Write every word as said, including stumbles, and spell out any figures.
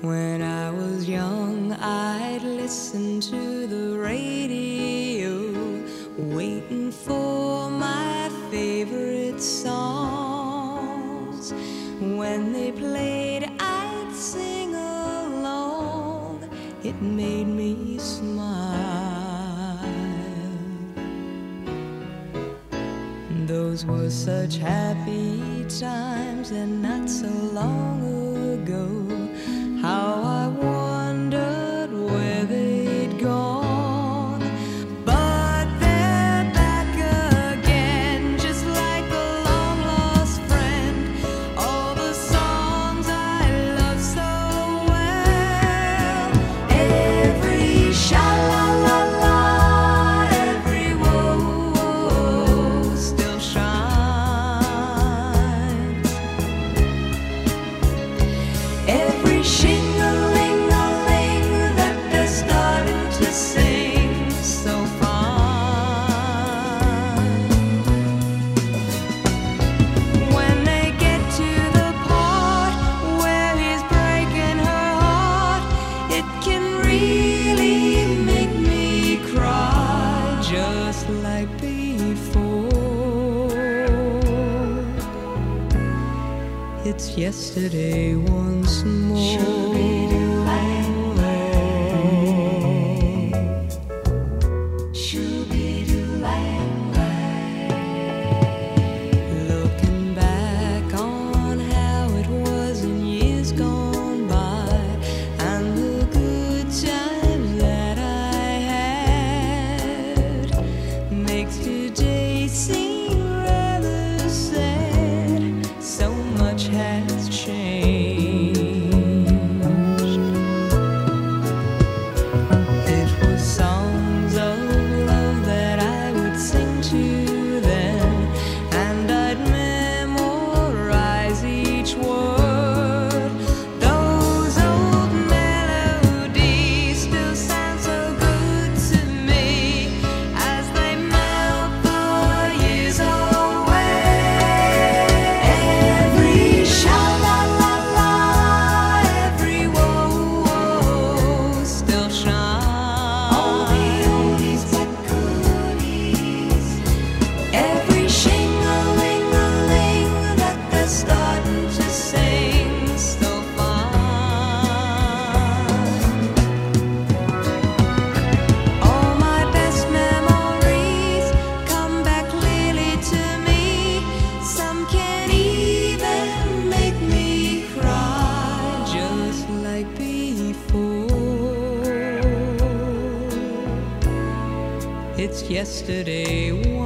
When I was young, I'd listen to the radio, waiting for my favorite songs. When they played, I'd sing along. It made me smile. Those were such happy times, and not so long ago. How I wondered where they'd gone. But they're back again, just like a long-lost friend. All the songs I love so well. Every sha-la-la-la, every whoa-whoa still shines. Every shing-a-ling-a-ling that they're starting to sing so fine. When they get to the part where he's breaking her heart, it can really make me cry, just like before. It's yesterday once more. Looking back on how it was in years gone by, and the good times that I had, makes today seem rather sad. So much has changed. It was songs of love that I would sing to them, and I'd memorize each word. Those old melodies still sound so good to me as they melt the years away. Every sha-la-la-la, every whoa-whoa still shines. All the oldies but goodies. Every shing-a-ling-a-ling that they're starting to sing so fine. All my best memories come back clearly to me. Some can even make me cry, just like before. It's yesterday